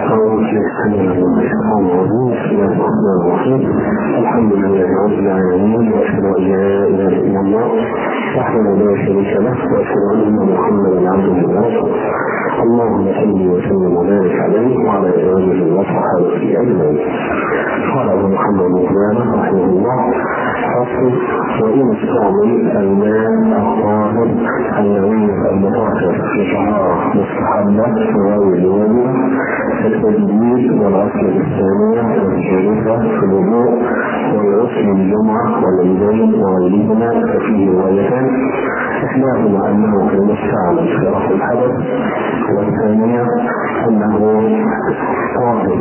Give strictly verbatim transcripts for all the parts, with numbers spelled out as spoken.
الحمد لله رب العالمين، واشهد ان لا اله الا الله وحده لا شريك له، واشهد ان محمدا عبده ورسوله. اللهم صل وسلم وبارك عليه وعلى اله وصحبه اجمعين. قال ابو محمد بن قدامه رحمه الله: فصل: وإن استعمل الماء الطاهر النووي المطهر في طهارة مستحبة في الوضوء التجديد والغسل الثانية والثالثة في الوضوء والغسل الجمعة والعيدين وغيرهما ففيه روايتان: إحداهما أنه في المستعمل في رفع الحدث، والثانية أنه طاهر.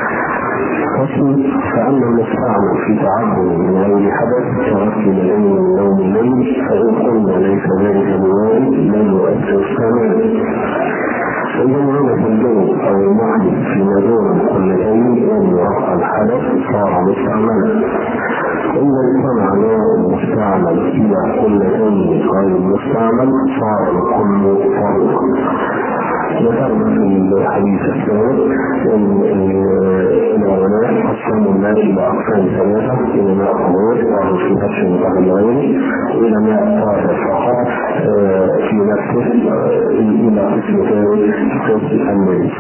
فصل: فأما المستعمل في تعبد من غير حدث كغسل العين من نوم الليل، فإن قلنا ليس ذلك بوارد لم يؤثر الثاني. إذا وجد الجو أو المحدث فيما دون قلتين أن رفع الحدث صار مستعملا. إذا اجتمع نوع المستعمل إلى قلتين غير المستعمل صار الكل طاهرا. ذكرنا في الحديث السابق ان العلماء قسموا الماء الى اقسام ثلاثه: الى ماء طهور طاهر في نفسه وطهر غيره، والى ماء طاهر فقط في نفسه، الى قسم ثالث قسم الميت.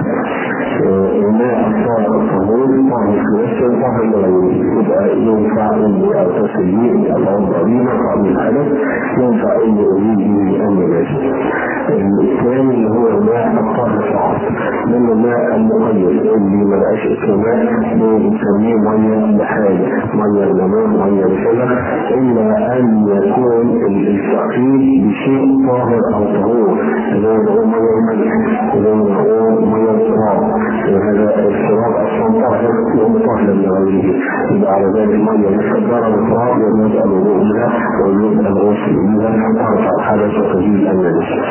الماء الطاهر الطهور طاهر في نفسه وطهر غيره، يبقى ينفع اني اغتسل به او اوضا به مقطع من الحدث، ينفع اني ازيد به النجاسه. الثاني اللي هو الماء الطاهر فقط، من الماء المقيد اللي ما بقاش اسمه ماء بنسميه ميه بحاجه، ميه للماء، ميه لكذا، الا ان يكون التقييد بشيء طاهر او طهور، زي ما هو ميه الملح، زي ما هو ميه التراب. هذا التراب اصلا طاهر وهو طاهر لغيره، يبقى على ذلك ميه مستداره بالتراب يجوز الوضوء بها ويجوز الغسل بها ترفع الحدث وتزيل النجاسه.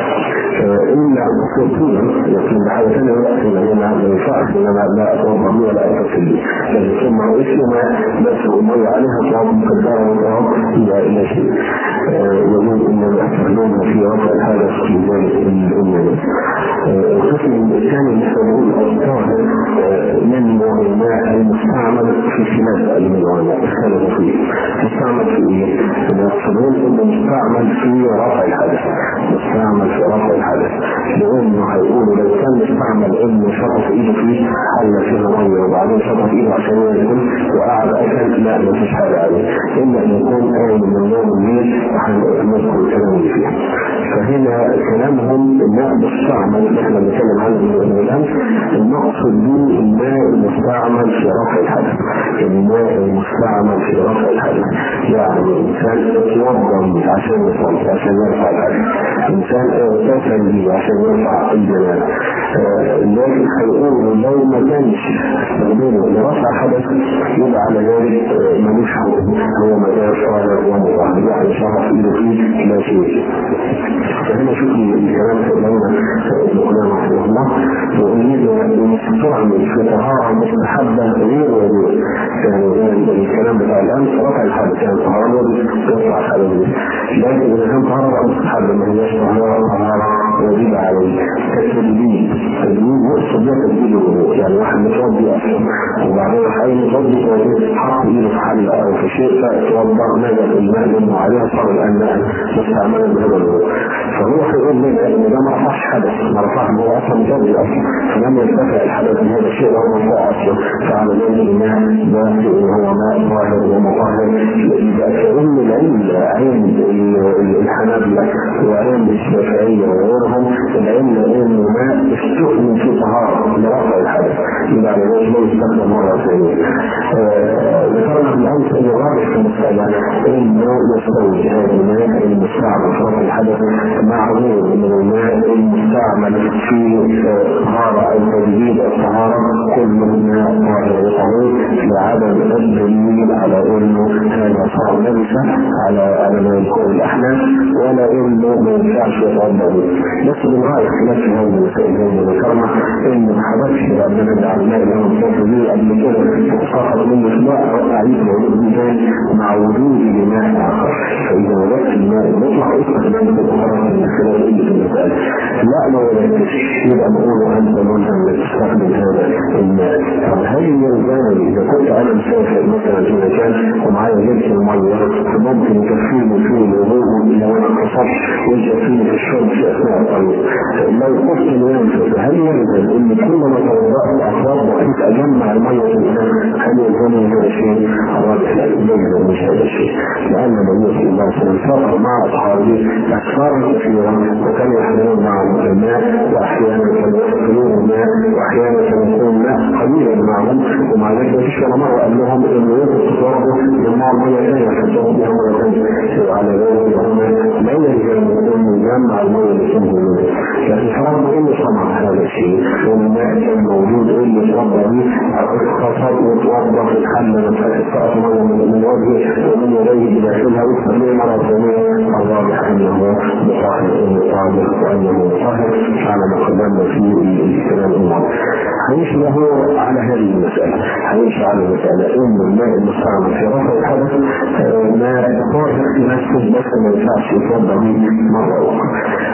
إلا كثيرا يكون بحاجة ثانية وقت ما ينفعش إنما لا أتوضأ بها ولا أغتسل بها، لكن ثم اسمها بس المية عليها تراب مكدرة وتراب إلى شيء يقول إنما أستخدمها في رفع الحدث في ذلك النجاسة. القسم الثاني يسمون الطاهر من الماء المستعمل في خلاف العلماء اختلفوا فيه. مستعمل في إيه؟ يقصدون إنه مستعمل في رفع الحدث، مستعمل في رفع الحدث، لأنه هيقولوا لو كان مستعمل إنه شطف إيده فيه حل فيها مية وبعدين شطف إيده عشان ياكل وقعد أكل، لا مفيش حاجة عليه، إلا أن يكون قايم من نوم الليل وهنذكر الكلام اللي فيها. فهنا كلامهم الماء مستعمل اللي احنا بنتكلم عنه من الأمس، المقصد به الماء المستعمل في رفع الحدث، الماء المستعمل في رفع الحدث، يعني إنسان يتوضأ عشان يصلي عشان يرفع الحدث، إنسان اغتسل به عشان يرفع الجنابة، لكن هيقولوا لو ما كانش استخدمه لرفع حدث يبقى على ذلك ملوش حكم، هو مكان طاهر ومطهر، يعني شرف إيده فيه لا شيء. فهنا شوف الكلام في الأولى القدامى رحمه الله، وأريد أن يستعمل في طهارة مستحبة غير وضوء، يعني الكلام بتاع الآن رفع الحدث كان طهارة يرفع الحدث، لكن إذا كان طهارة مستحبة ما هياش طهارة طهارة واجب عليه كالتدليل. التدليل يقصد بها تدليل الوضوء، يعني واحد متوضي أصلا وبعدين حي متوضي حط إيده في حل أو في شيء فتوضأ نزل الماء منه عليها صار الآن ماء مستعملا بهذا الوضوء، فهو هيقول لك ان ده ما رفعش حدث، ما رفعش هو اصلا متوضي اصلا، فلم يرتفع الحدث من هذا الشيء وهو مرفوع اصلا، فعلى ذلك الماء ده هو ماء طاهر ومطهر. يبقى كأن العلم عند الحنابلة وعند الشافعية وغيرهم العلم انه ماء استخدم في طهارة لرفع الحدث، يبقى على ذلك لا يستخدم مرة ثانية. ذكرنا بالامس ان الراجح في المسألة انه يستوي هذا الماء المستعمل في رفع الحدث مع غير من الماء المستعمل في طهارة أو تجديد الطهارة، كل ماء طاهر وطهور، لعدم الدليل على انه هذا صار نجسا على على ما يكون الاحناف، ولا انه ما ينفعش يتوضا به. بس بالغايه نفس هذه المسائل زي ما ذكرنا ان ما حدثش لاننا العلماء اللي هم بيقولوا لي قبل كده سقط منه الماء او اعيد موجود مثال مع وجود ماء اخر، فاذا وجدت الماء المطلق استخدامه الاخرى من خلال قله المسائل. لا لو وجدتش يبقى نقول انت ملزم تستخدم هذا الماء. طب هل يلزمني اذا كنت انا مسافر مثلا في مكان ومعايا جلس الميه ممكن يكفيني في الوضوء لو انا اتصلت ويكفيني في الشرب في اثناء الطريق؟ لو قلت ينفذ هل يلزم ان كل ما توضأت اخبار بحيث اجمع الميه في الاناء هل يلزمني هذا الشيء؟ الراجح لا يلزم مش هذا الشيء، لان النبي صلى الله عليه وسلم سافر مع اصحابه اكثر كثيرا وكانوا يحملون معهم الماء واحيانا كانوا يحملون الماء واحيانا كان يكون الماء قليلا معهم، ومع ذلك ما فيش ولا مره قال لهم انه يمكن تتوضوا يجمعوا الميه ثانيه عشان تاخدوا بها مره ثانيه. على ذلك هم لا يلزم ان يجمع الميه اللي تنزل منه، لكن فرض انه صنع هذا الشيء والماء كان موجود اللي يتوضا به اختصر وتوضا في الحله فتسقط ميه من وجهه ومن يديه بداخلها ويستخدمها مره ثانيه. الواضح انه مطهر صادق وانه مطهر على ما قدمنا في الكلام الماضي. هيمشي له على هذه المساله، هيمشي على المساله ان الماء المستعمل في رفع الحدث ماء طاهر في نفسه بس ما ينفعش يتوضا به مره اخرى.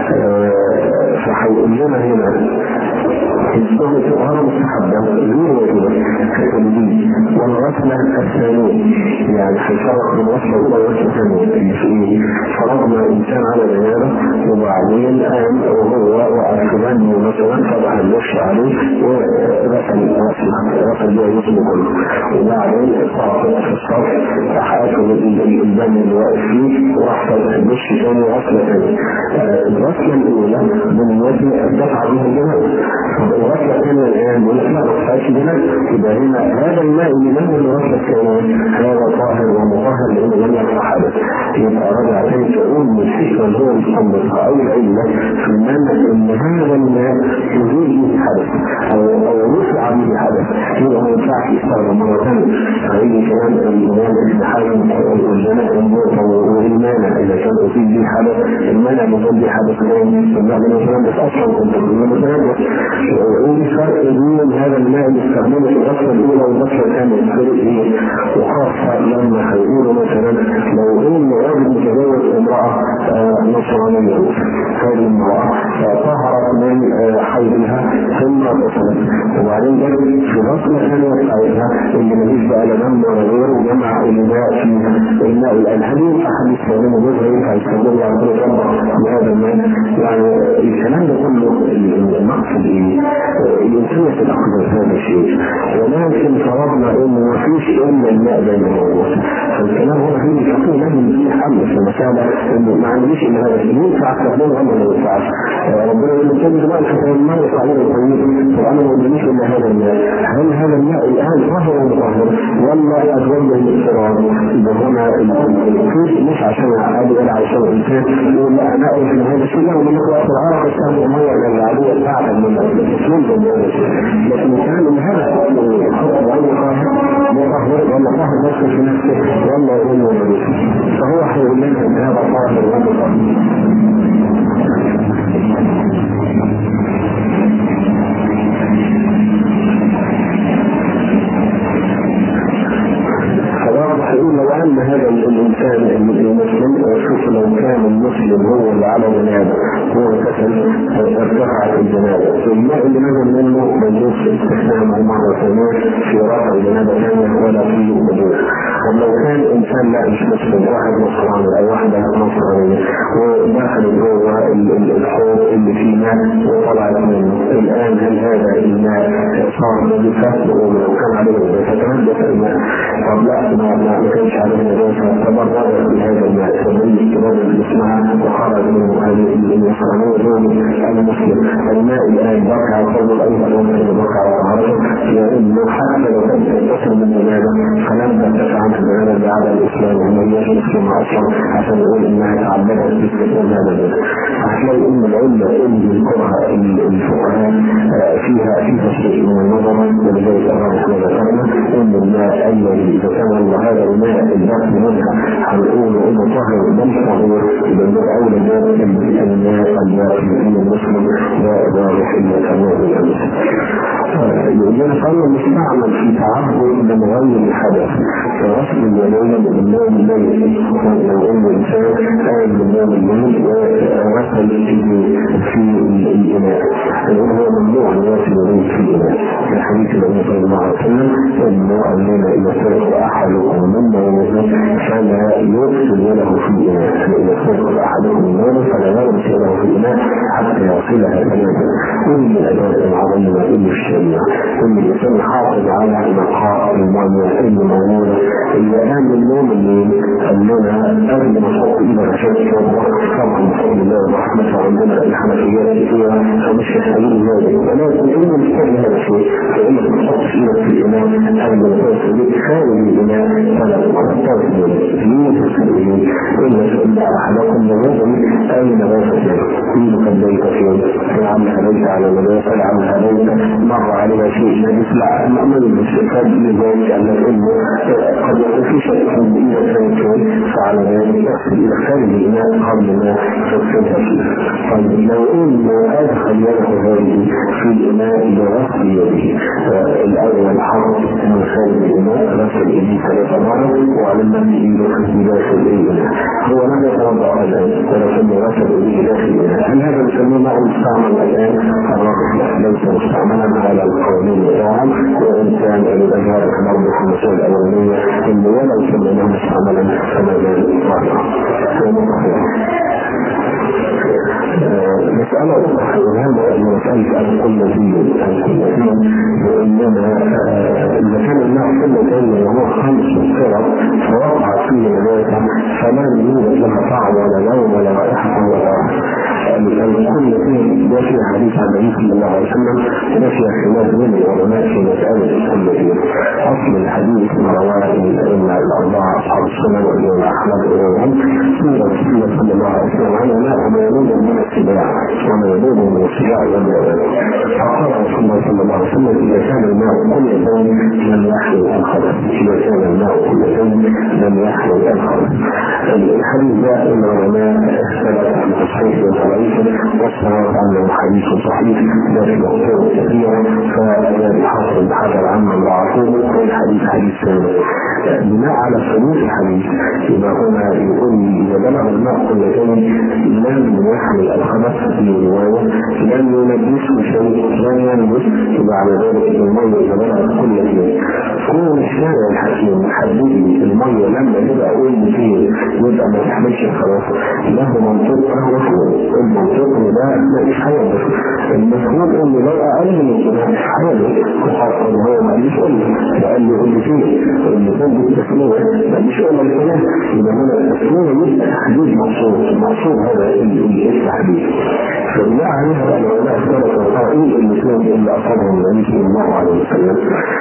فهيقول لنا هنا الصوم في الطهارة مستحبة غير واجبة كالتمديد والغسلة الثانية، يعني هيفرق بين الغسلة الأولى والغسلة الثانية في فرضنا إنسان على جنابه وبعدين قام وهو وقع في بنه مثلا طبعا الوش عليه وغسل غسل غسل بها جسمه كله، وبعدين صعد في الصف راح آكل البن اللي واقف فيه وراح الوش ثاني غسلة ثانية. الغسلة الأولى من وجه الدفع بها الجنابة، الغسلة الثانية الآن يقول لك لا ما تفعلش بنفسك، يبقى هنا هذا الماء اللي نزل الغسلة الثانية هذا طاهر ومطهر لأنه لم يقع حدث. يبقى رجع تاني تقول من الفكرة اللي هو مستنبطها أو العلة في المنع إن هذا الماء يزيل به حدث أو أو يرفع به حدث، يبقى ما ينفعش يستخدم مرة ثانية. هيجي كلام الإمام ابن حزم والجناء والمانع إذا كان أصيب به حدث المانع مصاب به حدث ثاني الماء من الكلام أصلا كنت بقول ايه الفرق بين هذا الماء اللي استخدمه في الغسله الاولى والغسله الثانيه؟ الفرق ايه؟ وخاصه لما هيقولوا مثلا لو ان راجل متزوج امراه نصرانيه، هذه المراه طهرت من حيضها ثم غسلت وبعدين جت في الغسله الثانيه بتاعتها اللي مفيش بقى لا دم ولا غيره جمع الماء في الماء الالهي احد يستخدمه جزء ينفع يستخدمه على كل جمع بهذا الماء. يعني الكلام ده كله المقصد ايه؟ الانسان يتأخذ هذا الشيء، ولكن فرضنا انه ما فيش الا الماء بين الموضوع. فالكلام هنا فيه فقيه لازم يحل في المسألة انه ما عنديش الا هذا الشيء ينفع استخدمه ولا ما ينفعش. ربنا يقول لك كل دماء الفتاة الماء يطلع له الطريق وانا ما عنديش الا هذا الماء. هل هذا الماء الان طاهر ومطهر ولا اتوجه للاضطرار؟ اذا هنا الكيف مش عشان عادي ولا عشان الانسان يقول لا انا اعرف ان هذا الشيء لا ومن يقرا في العرق استخدم الميه العاديه بتاعتها من لكن كان من هذا حكم ولا مطهر ولا طاهر نفسه في نفسه ولا يقول له فهو هيقول لنا ان هذا طاهر ومطهر. هيقول لو ان هذا الانسان المسلم شوف لو كان المسلم هو اللي على جنابه هو كسل ارتفعت الجنابه الماء اللي نزل منه مجوز استخدامه مره ثانيه في رفع جنابه ثانيه ولا في وجود. طب لو كان انسان لا مش مسلم واحد نصراني او واحده نصرانيه ودخل جوه الحوض اللي فيه ماء وطلعت منه الان هل هذا الماء صار نجاسه ولو كان عليه فتنجس الماء؟ طب لا ما ما كانش عليه نجاسه تبرر بهذا الماء فبين الكتاب اللي اسمها وخرج منه هذه النصرانيه دون المسلم الماء الان بقع قول ايضا ممكن بقع وطهارته لانه حتى لو كان يتصل من جنابه فلم ترتفع عنه الجنابه بعد الاسلام وما هيش مسلم اصلا عشان يقول انها تعبدت باستخدام هذا الماء. هتلاقي ان العله اللي يذكرها الفقهاء فيها فيها شيء من النظر ولذلك احنا ذكرنا ان الماء الذي اذا كان هذا الماء الباقي منها هنقول انه طاهر بل طهور يبقى اولى ذلك الماء الباقي من المسلم لا واضح الا كمال الامس. يقول لنا قال مستعمل في تعبد من غير الحدث كغسل اليدين بالماء الميت. لو ان الانسان قال بالماء الميت وغسل في الاناء يقول هو ممنوع ان يغسل اليدين في الاناء في حديث النبي صلى الله عليه وسلم انه اننا اذا سرق احدكم مما يموت فلا يغسل يده في اناء، اذا سرق احدكم مما فلا يغسل يده في اناء حتى يغسلها ثلاثه. كل الادوات العظيمه كل الشريعه كل الانسان يحافظ على نقاء الميه اللي موجوده. اذا كان اليوم الليل اننا قبل ما نحط ايدنا عشان الشرب طبعا بفضل الله ورحمته عندنا الحنفيات كثيره فمش يحتاجون ذلك، ولكن انه محتاج هذا الشيء فانك ما تحطش ايدك في الاناء قبل ما تغسل بيت خارج الاناء فلا تغسل يمين تسلمين الا تقول احدكم لغايه اين غسل يدك ليس فين فلعلها ليس على مدار فلعلها ليس مر عليها شيء نجس لا نأمل الاستفاد لذلك انك انه قد يكون في شيء من اذا كان كان فعلى ذلك يغسل الى خارج الاناء قبل ما تغسلها فيه. طيب لو انه ادخل يده هذه في الاناء لغسل يده الاول حرص من خارج الاناء غسل يده ثلاث مرات وعلمنا بايده بداخل الاناء هو لم يتوضا الان ولكن غسل يده داخل الاناء. هل هذا نسميه معه مستعمل الان؟ الرجل ليس مستعملا على القوانين طبعا وان كان الاجهار برضه في المسائل الاولانيه انه ولو سميناه مستعملا فما زال صحيحا. مسألة أخرى وهذا مسألة أن كل فيه وإنما إذا كان الناس كل كان وهو خمس فرق فوقع فيه الناس فلا يوجد لها طعم ولا لون ولا رائحة ولا الكل فيه ده فيه حديث عن النبي صلى الله عليه وسلم ده فيه خلاف بين العلماء في مسألة الكل فيه. أصل الحديث من رواه الأئمة الأربعة أصحاب السنن والإمام أحمد وغيرهم سيرة رسول صلى الله عليه وسلم عن الماء وما يلوذ من السباع وما يلوذ من السباع والماء. فقال رسول الله صلى الله عليه وسلم إذا كان الماء كل يوم لم يحمل الخبث إذا كان الماء كل يوم لم يحمل الخبث. الحديث ده إن العلماء اختلف عن تصحيح وضعيف والصواب أنه حديث صحيح لكن أخطاء كثيرة فيحصل الحذر عما ضعفوه والحديث حديث ثاني. بناء على ثبوت الحديث يبقى هنا يقول إذا بلغ الماء كل يوم لم يحمل الخبث في رواية لم يلبسه شيء لم يلبس يبقى على ذلك المية إذا بلغ كل يوم. كون الشارع الحكيم حديث المية لما يبقى أقول فيه يبقى ما تحملش الخبث له منطق أهو المنطق ده مش حيوان المفروض انه لو اقل من الجناح حاله وخاصة هو ما قاليش قلنا قال لي قل فيه اللي كان بالتسمية ما قاليش قلنا الكلام يبقى هنا التسمية يبقى تحديد مقصود مقصود هذا التحديد. فبناء عليها بقى العلماء اختلفوا القائل اللي كان اللي اصابهم النبي صلى الله عليه وسلم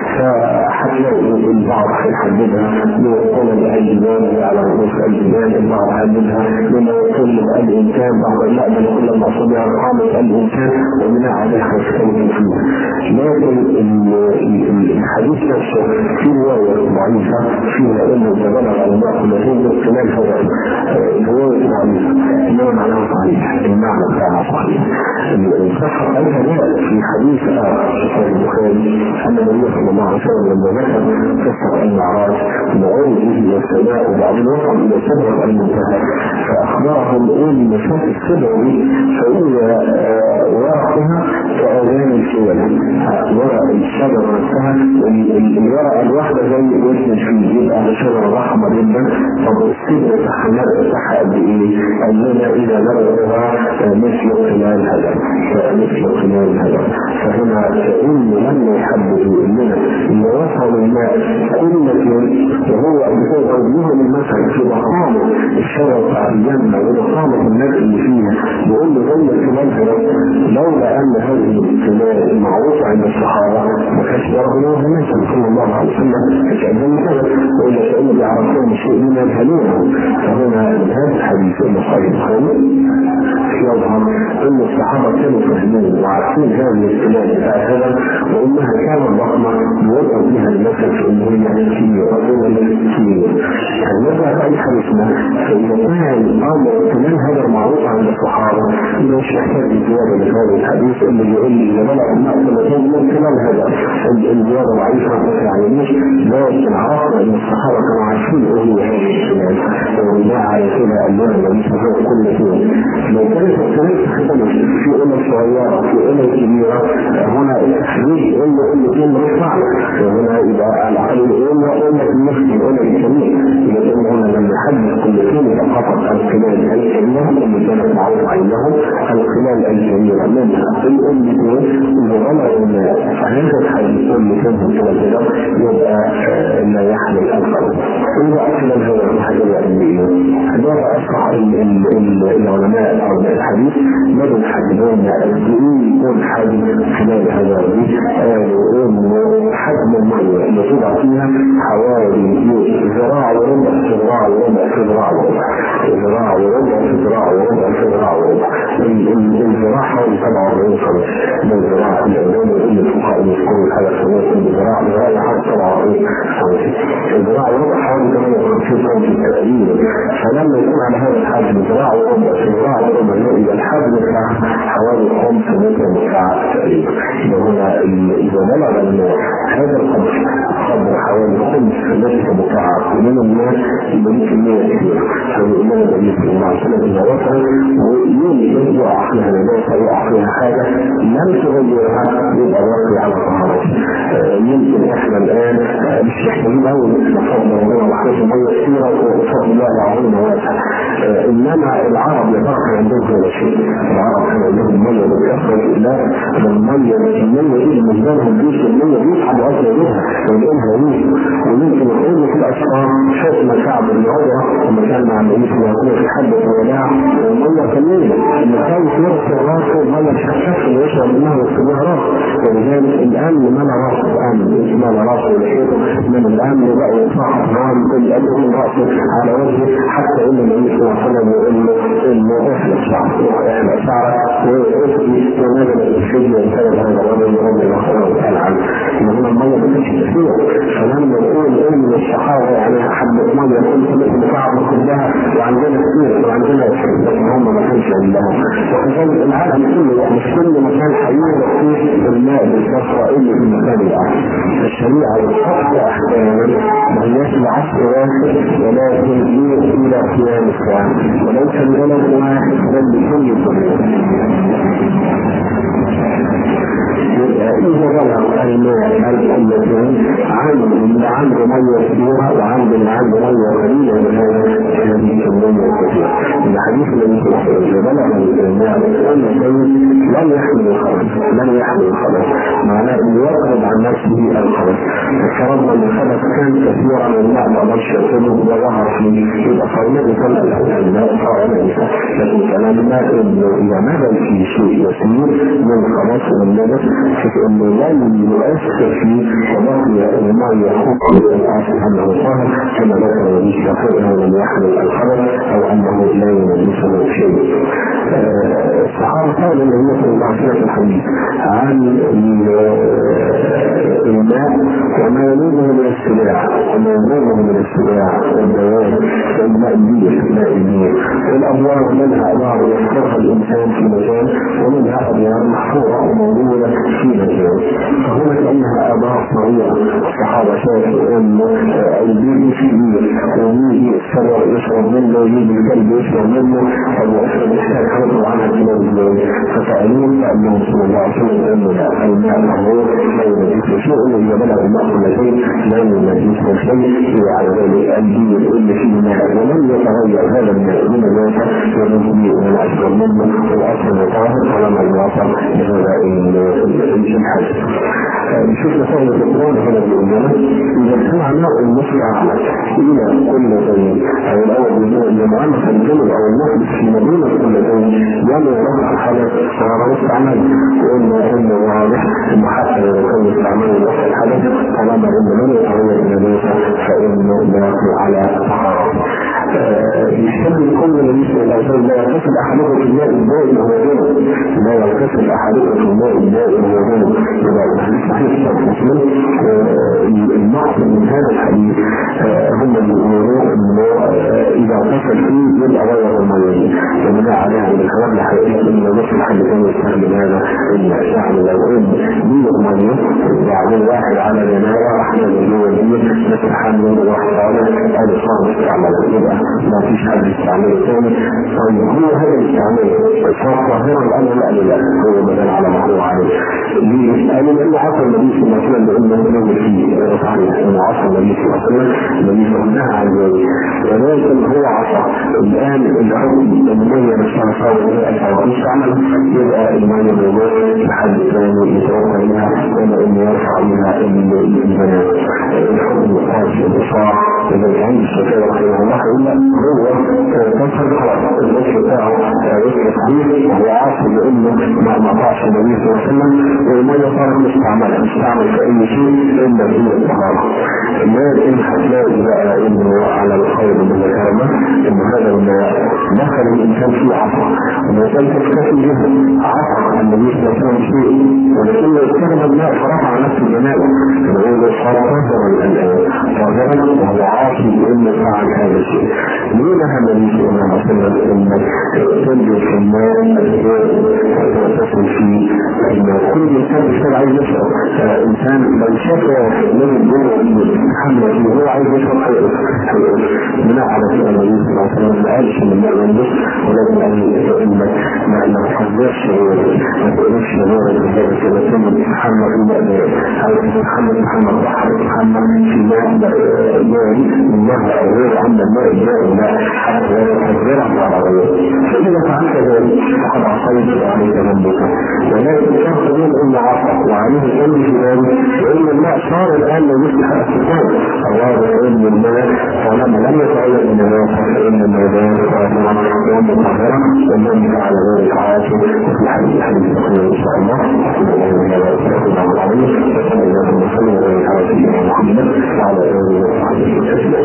فهتلاقي البعض هيحددها ليقول الجبال على رؤوس الجبال البعض هيحددها لما يقول الانسان بعض لا بل كل المقصود على قامة الانسان وبناء عليها هيختلف فيها. لكن الحديث نفسه في رواية ضعيفة فيها انه اذا بلغ الماء كلهم باختلاف هذا الرواية ضعيفة انما معناها صحيح المعنى بتاعها صحيح. الصحة قالها لا في حديث آخر البخاري أن النبي صلى الله عليه وسلم لما ذكر قصة المعراج بعوض إلى السماء وبعد الوقت إلى السبع المنتهى فأخبرهم إن مسافة السبع فإذا ورقها كأذان الكيل ورق الشجرة نفسها الورقة الواحدة زي وزن فيه يبقى الشجرة ضخمة جدا. طب السبع تحمل تحت قد إيه؟ أننا إذا نبغى مثل خلال هذا مثل خلال هذا فهنا كأن لم يحددوا إننا إذا وصل الماء كل يوم وهو بسبب أوجههم المثل في ضخامة الشجرة بتاع الجنة وضخامة الناس اللي فيها بيقول له زي خلال هذا لولا أن هذه الخلال المعروفة عند الصحابة ما كانش يرغبوا النبي صلى الله عليه وسلم كأنهم كذا وإلا كأنهم يعرفون شيء من الهلوم. فهنا هذا الحديث إنه صحيح يظهر ان الصحابه كانوا فاهمين وعارفين هذه الخلاف هذا وانها كانت ضخمه يوضع بها المثل في ان هي كثير رجل كثير. هذا بقى حديثنا فاذا كان الامر كمان هذا المعروف عند الصحابه مش يحتاج زياده لهذا الحديث اللي بيقول لي اذا بلغ الماء ثلاثين من خلال هذا الزياده ضعيفه ما يعنيش. لكن عرفنا ان الصحابه كانوا عارفين ايه هذه الخلاف وبناء على كده قال لنا النبي صلى الله عليه وسلم كل شيء. لو كانت الطريق تختلف في أمة صغيرة في أمة كبيرة هنا التحديد أمة أمتين رفع، وهنا يبقى على الأقل أمة أمة المسلم أمة الكبير. لكن هنا لما يحدد كل شيء فقط الخلال الكبيرة اللي كانت معروفة عندهم الخلال الكبيرة منها الأمتين اللي غلوا الناس، فهذا الحديث اللي كانوا كده يبقى لا يحمل الخبر. إذا أصلا هذا الحاجة العلمية هذا أصح العلماء أو الحديث بدوا يحددون الدين يكون حجم خلال هذا الحديث إنه حجم المية اللي تضع فيها حوالي ذراع وربع في ذراع وربع في ذراع وربع ذراع وربع في ذراع وربع في ذراع وربع الذراع حوالي سبعة وأربعين سنة من الذراع الأولاد اللي الفقهاء يذكرون هذا الخلاف الذراع ذراع حوالي سبعة وأربعين سنة الذراع وربع حوالي ثمانية وخمسين سنة تقريبا. فلما يكون على هذا الحجم ذراع وربع في ذراع وربع يبقى الحجم بتاعها حوالي خمس متر مكعب تقريبا. هنا إذا بلغ الماء هذا القدر قدر حوالي خمس متر مكعب من الماء يبقى كمية كبيرة. فالإمام النبي صلى الله عليه وسلم إذا وصل ويمكن يقع فيها نجاسة يقع فيها حاجة لم تغيرها يبقى واقع على طهارة. يمكن احنا الآن مش محتاجين أول نفضل ربنا وحرص المية كثيرة وفضل الله العظيم واسع. إنما العرب لفرق عندهم هذا الشيء. العرب كان عندهم مية بالكثرة لا المية المية دي بالنسبة لهم دي المية دي حد أصلا منها ولقينها يوجد ويمكن يخرجوا في الأشخاص شفنا كعب العودة وما كان مع النبي صلى الله عليه وسلم في حد الوداع ومية كمية اللي كان يرسل راسه المية الشفاف اللي يشرب منها ويسميها راسه. ولذلك الآن لمن راسه الآن لمن راسه ولحيته من الآن بقى يصاحب نوم كل أجل من راسه على وجهه حتى إن النبي صلى الله عليه وسلم يقول له إنه إحنا الشعر إحنا الشعر ويأتي ونزل الفيديو ويسأل هذا الرجل رضي الله تعالى عنه إن هنا المية بتمشي كثير. فلما نقول إيه من الصحابة يعني حبة مية كنت مثل كعب كلها وعندنا كثير وعندنا لكن هم ما كانش عندهم. وكذلك العالم كله مش كل مكان حيوه فيه الماء بالكثرة إلا في المكان الآخر. الشريعة والحق أحيانا ما هياش العصر واحد ولكن هي إلى قيام الساعة وليس البلد واحد بل بكل الدنيا. إذا بلغ الماء الأمتين عنده اللي عنده مية كثيرة وعنده اللي عنده مية قليلة من هذا الذي يسمونه كثير. الحديث الذي في الحديث بلغ الماء الأمتين لن يحمل الخبث لن يحمل الخبث معناه أن يقرب عن نفسه الخبث. افترضنا أن الخبث كان كثيرا من الماء ما قدرش يكون وظهر فيه يبقى صار يدخل الماء صار نجسا. لكن كلام الماء إذا نزل في شيء يسير من خبث من نجس انه لن يؤثر فيه وبقي الماء يخوض الأصل انه طاهر كما ذكر النبي صلى الله عليه وسلم لم يحمل الخبث او انه لا ينجسه شيء. الصحابه قال النبي صلى الله عليه وسلم في الحديث عن الماء وما يلومه من السلاح وما يلومه من السلاح والدواب والماء البير الماء البير والابواب منها ابواب يذكرها الانسان في مجال ومنها ابواب محفوظه وموجوده في مجال. فهنا كانها ابواب صغيره. الصحابه شافوا ان البير في بير ويجي السبع يشرب منه ويجي الكلب يشرب منه فالوحيد يحتاج حرصوا عنها الى الزواج فسالوه فانهم صلى الله عليه وسلم انه الماء المحفوظ لا ينجسه شيء إذا بلغ الماء الذين لا ينجسه شيء على ذلك الدين اللي فيه الماء ولم يتغير هذا الماء من الواقع يرمي من أشهر منه والأصل طاهر ولما يواصل بهذا الحج. نشوف مثلا القرآن هنا بيقولنا إذا كان ماء المصر أعلى إلى كل شيء أو الأول بيقول إن معلق الجنب أو المحدث في مدينة كل شيء يوم يرفع الحدث صار مستعمل وإنه إنه واضح إنه حتى يكون استعمال الوحي الحدث طالما إنه من يتغير النجاسة فإنه لا يقوى على طهارة. يشتغل كل النبي صلى الله عليه وسلم لا يغتسل أحدكم في الماء الدائم وهو جنب لا يغتسل أحدكم في الماء الدائم وهو جنب. يبقى الحديث صحيح مسلم. المقصد من هذا الحديث هم اللي يقولون انه اذا اتصل فيه يبقى غير الميه وبناء عليها بالكلام الحقيقي ان نص حد ثاني يستخدم هذا يعني لو ان دي ميه يعني واحد على جنايه احنا اللي هو دي نتحمل واحد على هذا صار يستعمل يبقى ما فيش حد يستعمله ثاني. طيب هو هذا الاستعمال صار ظاهرا الان لا لا هو بدل على موضوع عليه ليه؟ لأن اللي حصل النبي صلى الله عليه وسلم بأنه نوم فيه صحيح انه عصى النبي صلى الله عليه وسلم النبي صلى الله عليه وسلم ولكن هو عصى الان الحكم المية نفسها صار لها يستعمل يبقى المية موجود لحد ثاني يتوقع منها ولا انه يرفع منها البنات الحكم الخاص بالإصاع إذا كان الشافعي رحمه الله يقول هو تصل خلاص الوجه بتاعه وجه صحيح وهو عاصي لانه ما قطعش النبي صلى الله عليه وسلم والميه صارت مستعمله مستعمل في اي شيء الا في الطهاره. لكن هتلاقي بقى انه على الخير من ذكرنا ان هذا الماء دخل الانسان فيه عصا وما كان تكتفي به عصا النبي صلى الله عليه وسلم شيء ولكنه استخدم الماء فرفع نفس الجنابه فنقول صار طاهرا الان طاهرا وهو عاصي لانه فعل هذا الشيء. ليه نهى النبي صلى الله عليه وسلم انك تنزل في الماء وتصل فيه ان كل انسان بيشتغل عايز يشرب انسان لو شاف لازم يقول حمله فيه هو عايز يشرب حيث بناء على سؤال النبي صلى الله عليه وسلم ما قالش ان الماء ينبس ولكن قال انك ما تحذرش ما تقولش لغايه هذا كده ثم تتحمل في الماء عايز تتحمل تتحمل بحر تتحمل في ماء جاري من نهر او غير عند الماء الجاري لا حتى لا تحذرها على غيره فاذا فعلت ذلك فقد عصيت وعليك ذنبك. ولكن الشخص يقول ان عصى وعليه ذنب في ذلك لان الماء صار الان لا يصلح السكان الله يقول الماء طالما لم يتغير من الناس فان الماء طاهرا ومطهرا ومن فعل ذلك عاصي وفي حديث حديث ان شاء الله وصلى الله عليه وسلم وعلى اله وصحبه وسلم.